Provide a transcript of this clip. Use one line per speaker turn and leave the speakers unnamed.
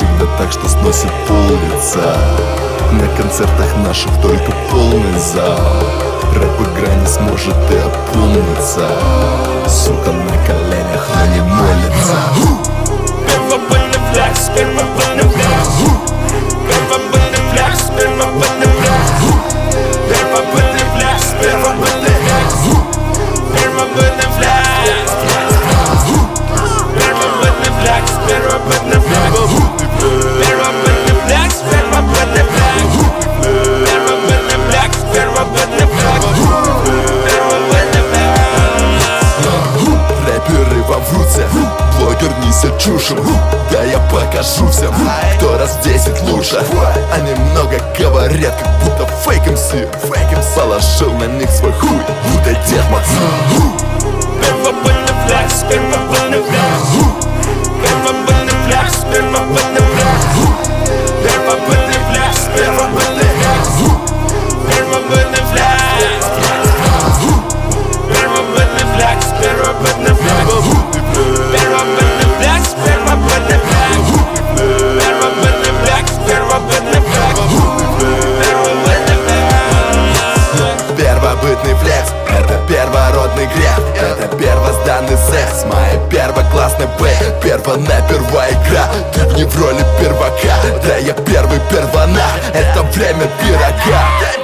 всегда так, что сносит улица. На концертах наших только полный зал. Рэп-игра не сможет и опомниться. Сука на коленях, но не молится.
Первобытный флекс, первобытный флекс. Первобытный флекс, первобытный флекс. Первобытный флекс, первобытный флекс. Первобытный флекс. Первобытный флекс, первобытный флекс. Первобытный флекс, первобытный флекс. Первобытный флекс, первобытный флекс. Первобытный флекс.
Рэперы воврутся, блогер несет чушь. Да я покажу всем, кто раз в 10 лучше. Они много говорят, как будто фейк МС. Положил на них свой хуй, будто Дед Мороз.
Первобытный флекс, первобытный флекс. Первобытный флекс, первобытный флекс. Первобытный флекс, первобытный флекс. Первобытный флекс. Первобытный флекс, первобытный флекс. Первобытный флекс, первобытный флекс. Первобытный флекс, первобытный флекс. Первобытный флекс.
Первобытный флекс, это первородный грех. Это первозданный секс, моя первоклассная бэй. Первая игра, ты в ней в роли первака. Да я первый первонах, это время пирога.